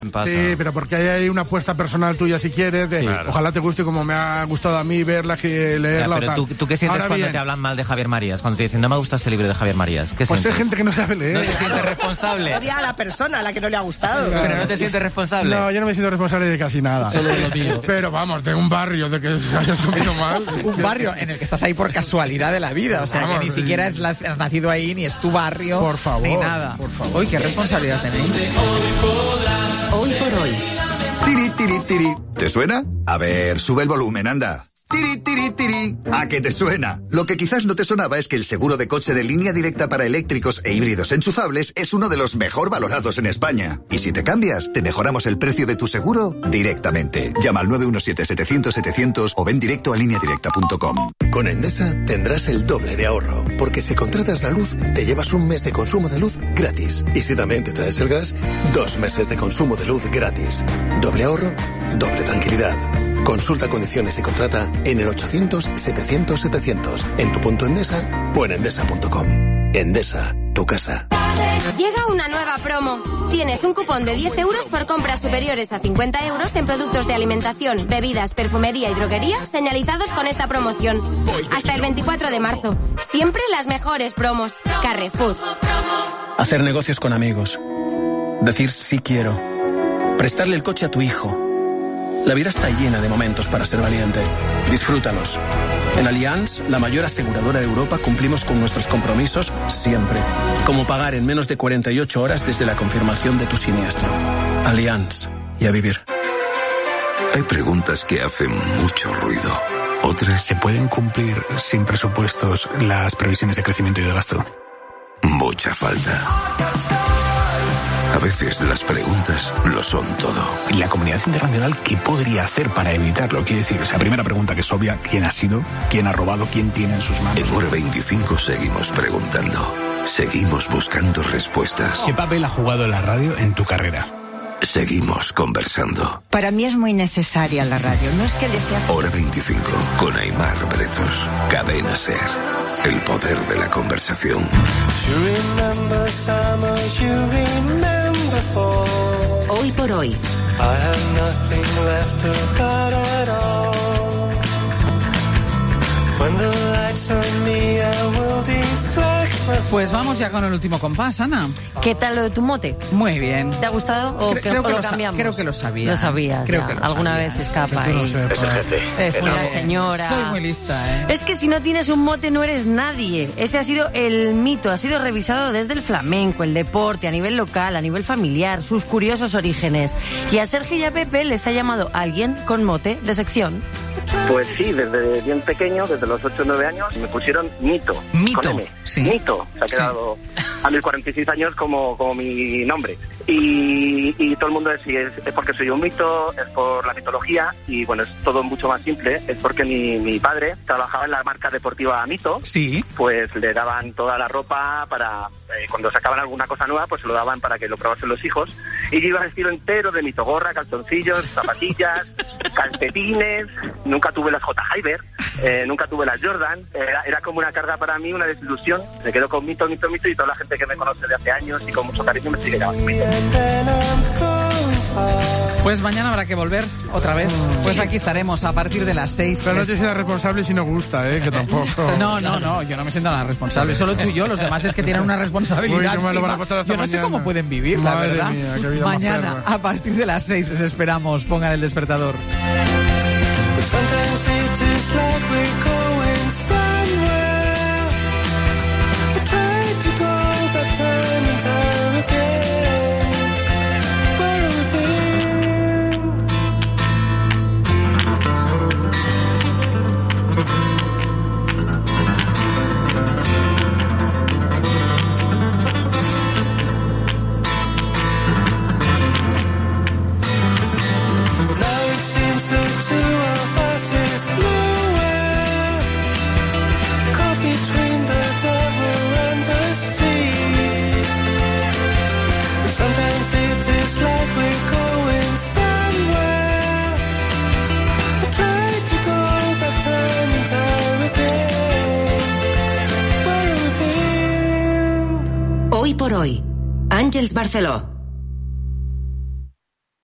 Pasa. Sí, pero porque hay una apuesta personal tuya si quieres, de Claro. ojalá te guste como me ha gustado a mí verla, leerla pero o tal. ¿tú qué sientes Ahora cuando bien, te hablan mal de Javier Marías? Cuando te dicen, no me gusta ese libro de Javier Marías. ¿Qué pues hay sientes? gente que no sabe leer. ¿No te sientes responsable? Odia a la persona a la que no le ha gustado. Claro. ¿Pero no te sientes responsable? No, yo no me siento responsable de casi nada. Solo de lo mío. Pero vamos, de un barrio de que hayas comido mal. Un barrio en el que estás ahí por casualidad de la vida, o sea, Vamos, que ni siquiera has nacido ahí, ni es tu barrio, Por favor, ni nada. por favor. Uy, qué responsabilidad tenéis. Hoy por hoy. Tiri, tiri, tiri. ¿Te suena? A ver, sube el volumen, anda. Tiri, tiri, tiri. ¿A qué te suena? Lo que quizás no te sonaba es que el seguro de coche de Línea Directa para eléctricos e híbridos enchufables es uno de los mejor valorados en España. Y si te cambias, te mejoramos el precio de tu seguro directamente. Llama al 917-700-700 o ven directo a lineadirecta.com. Con Endesa tendrás el doble de ahorro, porque si contratas la luz, te llevas un mes de consumo de luz gratis. Y si también te traes el gas, 2 meses de consumo de luz gratis. Doble ahorro, doble tranquilidad. Consulta condiciones y contrata en el 800-700-700, en tu punto Endesa o en endesa.com. Endesa, tu casa. Llega una nueva promo. Tienes un cupón de 10 euros por compras superiores a 50 euros en productos de alimentación, bebidas, perfumería y droguería señalizados con esta promoción. Hasta el 24 de marzo. Siempre las mejores promos. Carrefour. Hacer negocios con amigos. Decir sí quiero. Prestarle el coche a tu hijo. La vida está llena de momentos para ser valiente. Disfrútalos. En Allianz, la mayor aseguradora de Europa, cumplimos con nuestros compromisos siempre. Como pagar en menos de 48 horas desde la confirmación de tu siniestro. Allianz. Y a vivir. Hay preguntas que hacen mucho ruido. Otras, ¿se pueden cumplir sin presupuestos las previsiones de crecimiento y de gasto? Mucha falta. A veces las preguntas lo son todo. ¿Y la comunidad internacional qué podría hacer para evitarlo? Quiere decir, esa primera pregunta que es obvia, ¿quién ha sido? ¿Quién ha robado? ¿Quién tiene en sus manos? En Hora 25 seguimos preguntando. Seguimos buscando respuestas. ¿Qué papel ha jugado la radio en tu carrera? Seguimos conversando. Para mí es muy necesaria la radio. No es que le sea... Hora 25 con Aimar Bretos. Cadena SER. El poder de la conversación. Hoy por hoy. Pues vamos ya con el último compás, Ana. ¿Qué tal lo de tu mote? Muy bien. ¿Te ha gustado o, Creo que lo lo cambiamos? creo que lo sabía. Lo sabías, Creo ya. que lo Alguna sabía. vez se escapa. Que tú no y... sepas. Es el jefe. Es Una que señora. soy muy lista, ¿eh? Es que si no tienes un mote no eres nadie. Ese ha sido el mito, ha sido revisado desde el flamenco, el deporte, a nivel local, a nivel familiar, sus curiosos orígenes. Y a Sergio y a Pepe les ha llamado alguien con mote de sección. Pues sí, desde bien pequeño, desde los 8 o 9 años, me pusieron Mito. Mito, Con M. sí. Mito. Se ha quedado a mis 46 años como mi nombre. Y todo el mundo es porque soy un mito, es por la mitología, y bueno, es todo mucho más simple. Es porque mi padre trabajaba en la marca deportiva Mito. Sí. Pues le daban toda la ropa para... cuando sacaban alguna cosa nueva, pues se lo daban para que lo probasen los hijos. Y yo iba vestido entero de Mito, gorra, calzoncillos, zapatillas, calcetines. Nunca tuve las J. Hyber, nunca tuve las Jordan. Era como una carga para mí, una desilusión. Me quedo con Mito, y toda la gente que me conoce de hace años y con mucho cariño me sigue llamando Mito. Pues mañana habrá que volver otra vez. Pues aquí estaremos a partir de las 6. Pero no te sientas responsable si no gusta, que tampoco. No, yo no me siento nada responsable. Solo tú y yo, los demás es que tienen una responsabilidad. Uy, lo van a pasar hasta yo no sé mañana. cómo pueden vivir, la Madre verdad. mía, qué vida más Mañana, perra. a partir de las 6, les esperamos. Pongan el despertador. Hoy por hoy. Àngels Barceló.